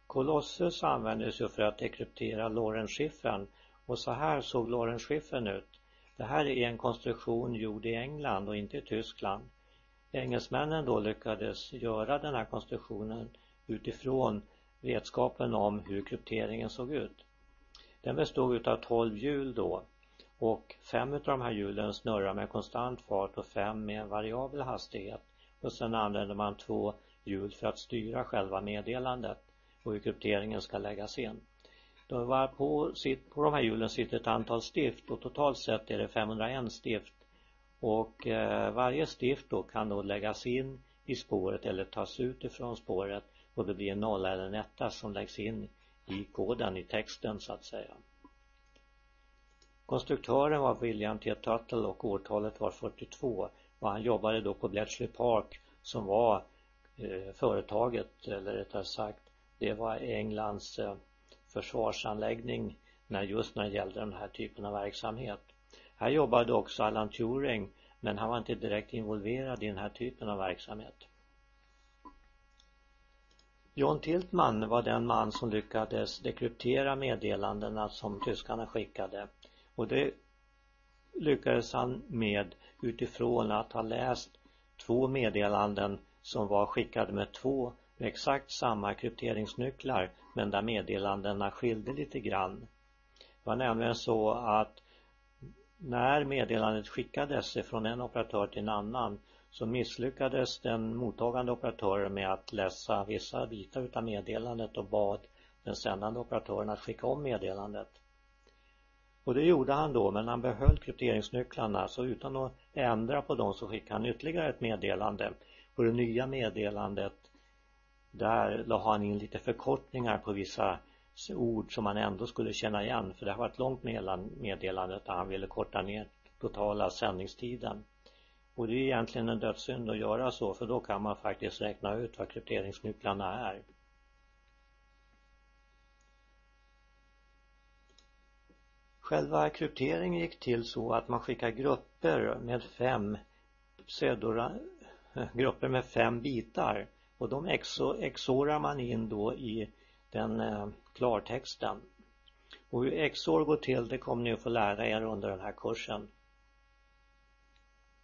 Colossus användes ju för att dekryptera Lorentz-chiffren, och så här såg Lorentz-chiffren ut. Det här är en konstruktion gjord i England och inte i Tyskland. Engelsmännen då lyckades göra den här konstruktionen utifrån vetskapen om hur krypteringen såg ut. Den bestod av 12 hjul då, och 5 av de här hjulen snurrar med konstant fart och 5 med en variabel hastighet. Och sen använder man 2 hjul för att styra själva meddelandet och hur krypteringen ska läggas in. Då var på de här hjulen sitter ett antal stift, och totalt sett är det 501 stift. Och varje stift då kan då läggas in i spåret eller tas ut ifrån spåret, och det blir en nolla eller en etta som läggs in i koden, i texten så att säga. Konstruktören var William T. Tuttle och årtalet var 42, och han jobbade då på Bletchley Park som var företaget, eller rättare sagt det var Englands försvarsanläggning när det gällde den här typen av verksamhet. Här jobbade också Alan Turing, men han var inte direkt involverad i den här typen av verksamhet. John Tiltman var den man som lyckades dekryptera meddelandena som tyskarna skickade, och det lyckades han med utifrån att ha läst 2 meddelanden som var skickade med 2 med exakt samma krypteringsnycklar, men där meddelandena skilde lite grann. Det var nämligen så att när meddelandet skickades från en operatör till en annan, så misslyckades den mottagande operatören med att läsa vissa bitar utav meddelandet och bad den sändande operatören att skicka om meddelandet. Och det gjorde han då, men han behöll krypteringsnycklarna, så utan att ändra på dem så skickade han ytterligare ett meddelande. Och det nya meddelandet, där la han in lite förkortningar på vissa ord som man ändå skulle känna igen, för det var ett långt meddelande där han ville korta ner totala sändningstiden. Och det är egentligen en dödssynd att göra så, för då kan man faktiskt räkna ut vad krypteringsnycklarna är. Själva krypteringen gick till så att man skickar grupper med 5 bitar, och de exorar man in då i den klartexten. Och hur XOR går till, det kommer ni att få lära er under den här kursen.